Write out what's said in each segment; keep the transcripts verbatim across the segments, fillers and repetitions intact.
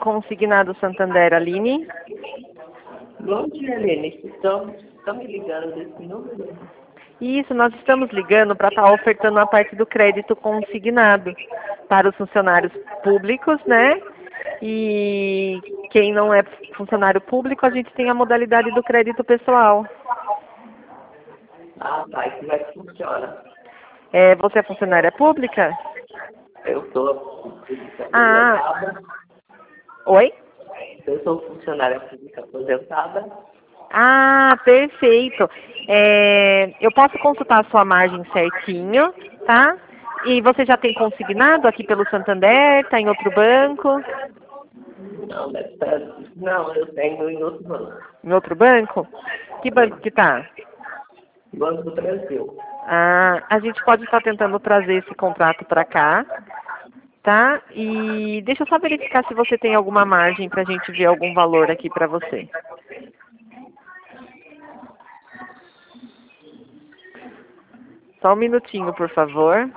Consignado Santander, Aline. Bom dia, Aline. Estão, estão me ligando desse número? Isso, nós estamos ligando para estar ofertando a parte do crédito consignado para os funcionários públicos, né? E quem não é funcionário público, a gente tem a modalidade do crédito pessoal. Ah, tá. E como é que funciona? É, você é funcionária pública? Eu sou Ah, aposentada. oi? Eu sou funcionária pública aposentada. Ah, perfeito. É, eu posso consultar a sua margem certinho, tá? E você já tem consignado aqui pelo Santander? Está em outro banco? Não, deve estar... Não, eu tenho em outro banco. Em outro banco? Que banco que tá? Banco do Brasil. Ah, a gente pode estar tentando trazer esse contrato para cá, tá? E deixa eu só verificar se você tem alguma margem para a gente ver algum valor aqui para você. Só um minutinho, por favor.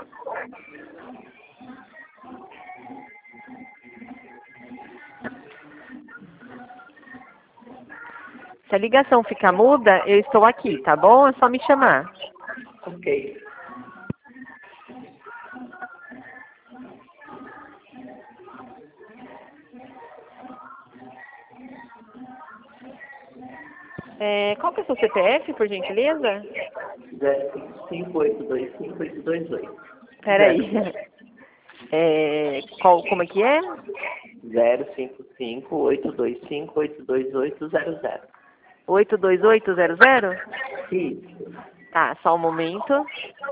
Se a ligação ficar muda, eu estou aqui, tá bom? É só me chamar. Ok. É, qual que é o seu C P F, por gentileza? zero cinco cinco oito dois cinco oito dois oito. Peraí. É, qual, como é que é? zero cinco cinco oito dois cinco oito dois oito zero zero. oito dois oito zero zero? Isso. Tá, só um momento.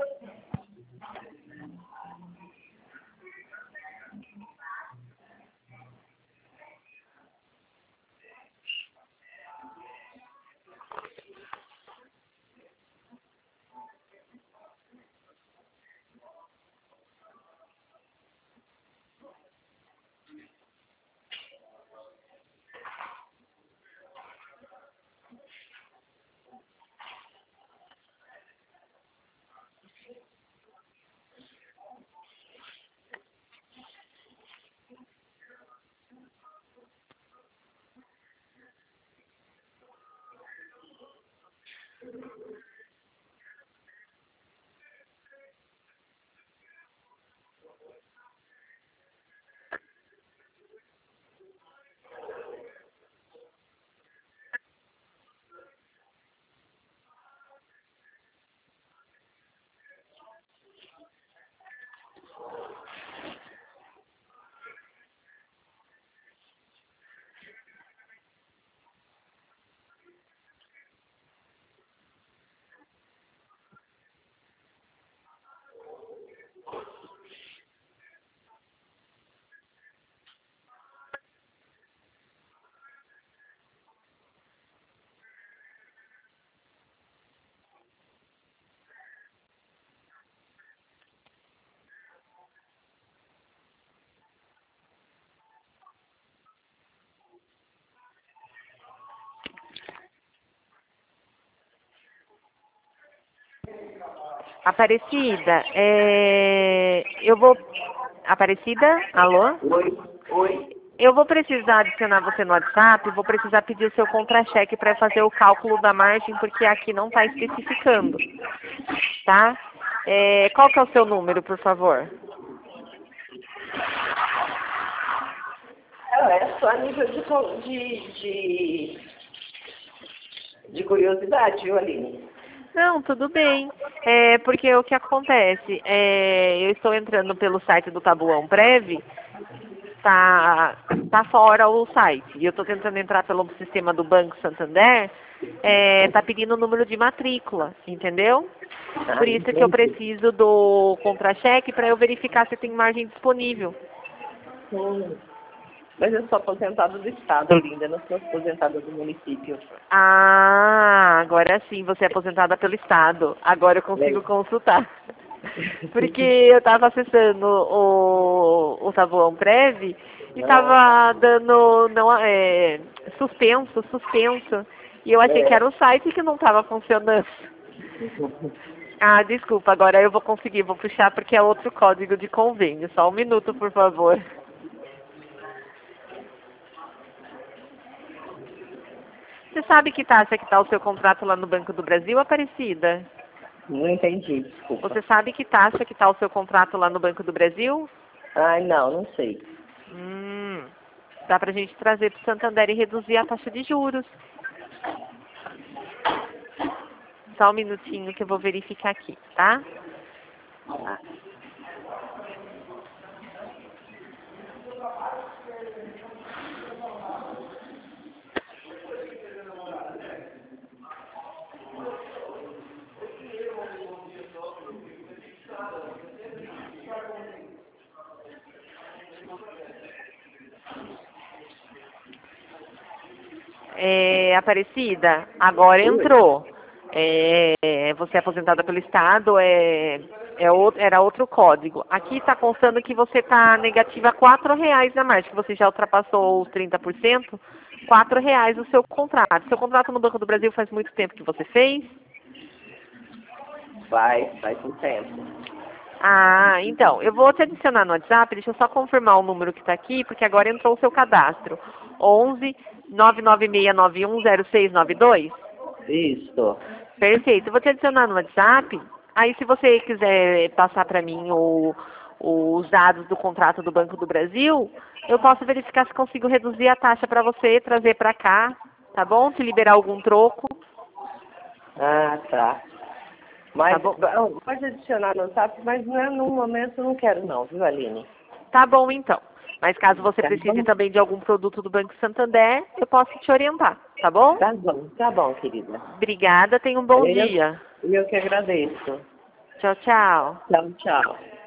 Aparecida, é, eu vou... Aparecida? Alô? Oi, oi. Eu vou precisar adicionar você no WhatsApp, vou precisar pedir o seu contra-cheque para fazer o cálculo da margem, porque aqui não está especificando, tá? É, qual que é o seu número, por favor? Não, é só a nível de, co- de, de, de curiosidade, viu, Aline? Não, tudo bem. É, porque o que acontece, é, eu estou entrando pelo site do Tabuão Prev, tá, tá fora o site. E eu estou tentando entrar pelo sistema do Banco Santander, é, tá pedindo o número de matrícula, entendeu? Por isso que eu preciso do contra-cheque para eu verificar se tem margem disponível. Hum. Mas eu sou aposentada do Estado, linda, não sou aposentada do município. Ah, agora sim, você é aposentada pelo Estado. Agora eu consigo É. consultar. Porque eu estava acessando o, o Tabuão Prev e estava dando não, é, suspenso, suspenso. E eu achei que era o site que não estava funcionando. Ah, desculpa, agora eu vou conseguir, vou puxar porque é outro código de convênio. Só um minuto, por favor. Você sabe que taxa que está o seu contrato lá no Banco do Brasil, Aparecida? Não entendi, desculpa. Você sabe que taxa que está o seu contrato lá no Banco do Brasil? Ai, não, não sei. Hum, dá pra gente trazer para o Santander e reduzir a taxa de juros. Só um minutinho que eu vou verificar aqui, tá? Ah, É, Aparecida, agora entrou. É, você é aposentada pelo Estado, é, é outro, era outro código. Aqui está constando que você está negativa quatro reais a mais, que você já ultrapassou os trinta por cento. Quatro reais o seu contrato. Seu contrato no Banco do Brasil faz muito tempo que você fez? Faz, faz um tempo. Ah, então, eu vou te adicionar no WhatsApp, deixa eu só confirmar o número que está aqui, porque agora entrou o seu cadastro. onze, nove nove seis nove um, zero seis nove dois? Isso. Perfeito, eu vou te adicionar no WhatsApp, aí se você quiser passar para mim o, os dados do contrato do Banco do Brasil, eu posso verificar se consigo reduzir a taxa para você, trazer para cá, tá bom? Te liberar algum troco. Ah, tá. Mas Tá bom. ah, pode adicionar no WhatsApp, mas não, no momento eu não quero não, viu, Aline? Tá bom, então. Mas caso você Tá precise bom? também de algum produto do Banco Santander, eu posso te orientar, tá bom? Tá bom, tá bom, querida. Obrigada, tenha um bom Eu, dia. eu que agradeço. Tchau, tchau. Tchau, tchau.